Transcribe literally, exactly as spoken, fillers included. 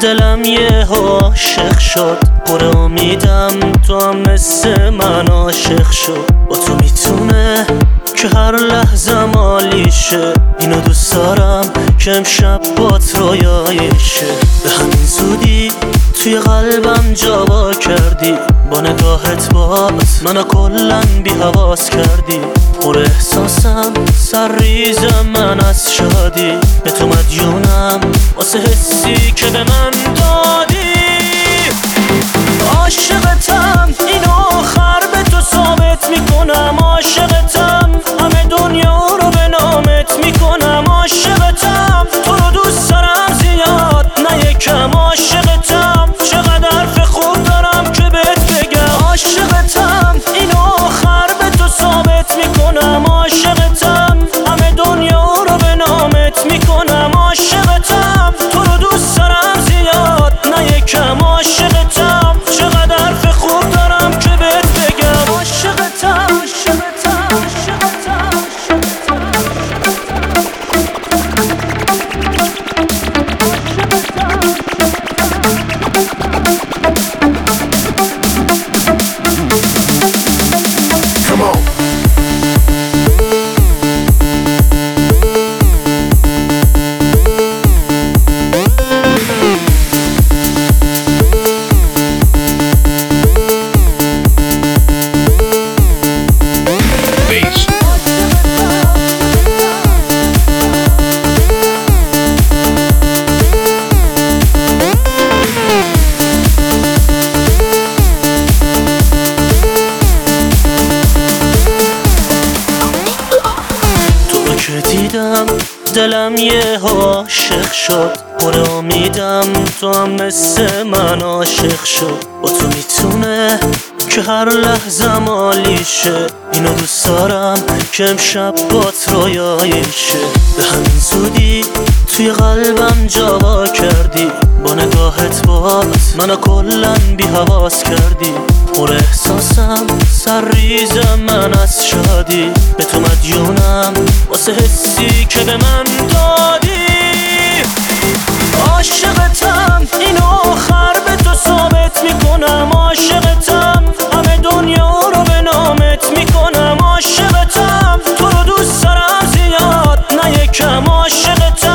دلم یه عاشق شد، پر امیدم تو هم مثل من عاشق شد. با تو میتونه که هر لحظه مالیشه، اینو دوست دارم که امشب بات رویایشه. به همین زودی توی قلبم جا با کردی، با نگاهت بات منو کلن بی حواس کردی. پر احساسم سر ریزم من از شادی، به تو مدیونم واسه حسی که به من دادی. عاشقتم اینو آخر به تو ثابت میکنم، عاشقتم همه دنیا رو به نامت میکنم. عاشقتم تو رو دوست دارم زیاد نه یکم، عاشقتم چقدر حرف خوب دارم که بهت بگم. عاشقتم اینو آخر به تو ثابت میکنم، عاشقتم همه دنیا رو به نامت میکنم. عاشقتم تو رو دوست دارم زیاد نه یکم، عاشقتم چقدر حرف خوب دارم که بهت بگم. عاشقتم عاشقتم عاشقتم Come on. که دیدم دلم یه عاشق شد، پر امیدم تو هم مثل من عاشق شد. با تو میتونه که هر لحظه مالیشه، اینو دوست دارم که امشب بات رویایشه. به همین زودی توی قلبم جا با کردی، با نگاهت بات منو کلن بی حواس کردی. پر احساسم سر ریزم من از شادی، به تو مدیونم واسه حسی که به من دادی. عاشقتم اینو آخر به تو ثابت میکنم، عاشقتم همه دنیا رو به نامت میکنم. عاشقتم تو رو دوست دارم زیاد نه یکم، عاشقتم